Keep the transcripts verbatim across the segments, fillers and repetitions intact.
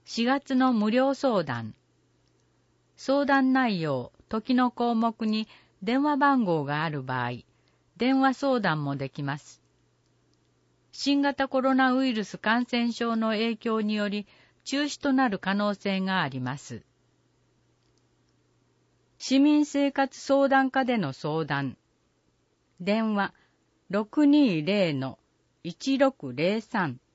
しがつの無料相談。相談内容、時の項目に電話番号がある場合、電話相談もできます。新型コロナウイルス感染症の影響により中止となる可能性があります。市民生活相談課での相談。電話 ろくにーぜろのいちろくぜろさん。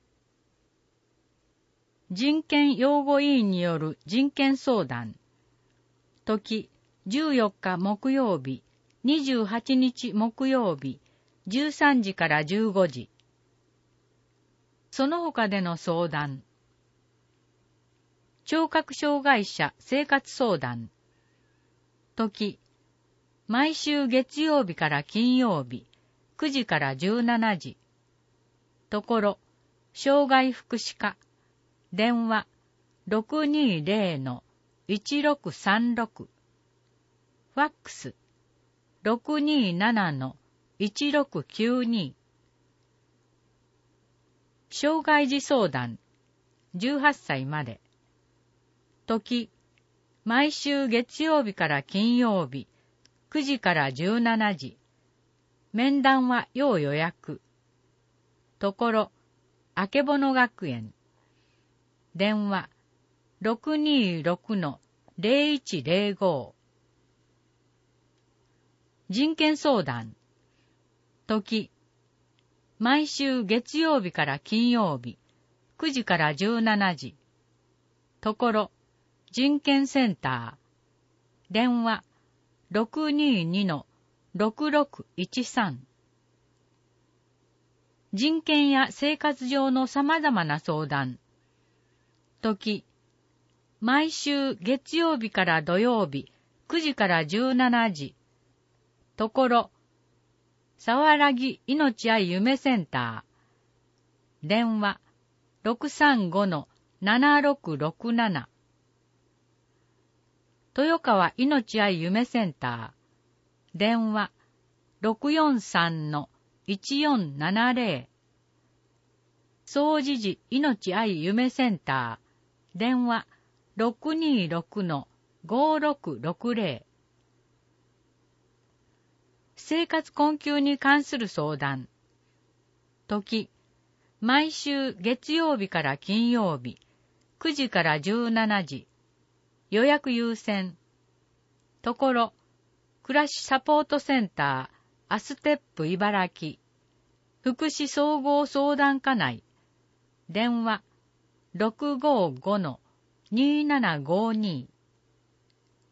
人権擁護委員による人権相談。時、じゅうよっか木曜日、にじゅうはちにち木曜日、じゅうさんじからじゅうごじ。その他での相談。聴覚障害者生活相談。時、毎週月曜日から金曜日、くじからじゅうしちじ。ところ、障害福祉課。電話 ろくにーぜろのいちろくさんろく。ファックス ろくにーななのいちろくきゅうに。障害児相談じゅうはっさいまで。時、毎週月曜日から金曜日、くじからじゅうしちじ。面談は要予約。ところ、あけぼの学園。電話 ろくにーろくのぜろいちぜろご。人権相談。時、毎週月曜日から金曜日、くじからじゅうしちじ。ところ、人権センター。電話 ろくにーにのろくろくいちさん。人権や生活上の様々な相談。時、毎週月曜日から土曜日、くじからじゅうしちじ。ところ、さわらぎ命愛夢センター。電話 ろくさんごのななろくろくなな。豊川命愛夢センター。電話 ろくよんさんのいちよんななぜろ。総持寺命愛夢センター。電話 ろくにーろくのごろくろくぜろ。生活困窮に関する相談。時、毎週月曜日から金曜日、くじからじゅうしちじ。予約優先。ところ、暮らしサポートセンター、アステップ茨城。福祉総合相談課内。電話 ろくごーごのにーななごに。